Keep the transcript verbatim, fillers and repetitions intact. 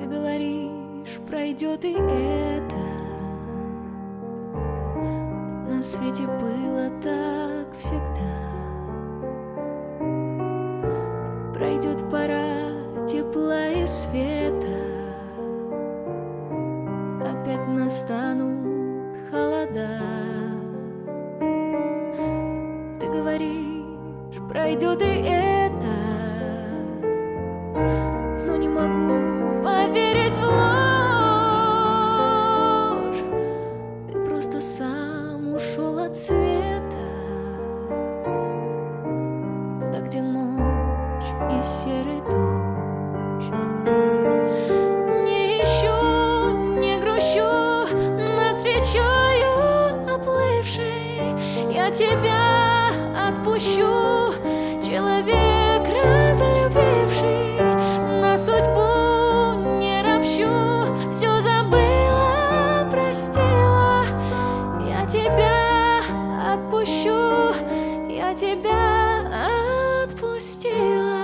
Ты говоришь, пройдет и это. На свете было так всегда. Пройдет пора тепла и света, опять настанут холода. Ты говоришь, пройдет и это, но не могу поверить в ложь. Ты просто сам ушел от света, туда, где ночь и серый дождь. Не ищу, не грущу над свечою оплывшей. Я тебя отпущу, человек разлюбивший. На судьбу не ропщу, все забыла, простила. Я тебя отпущу, я тебя отпустила.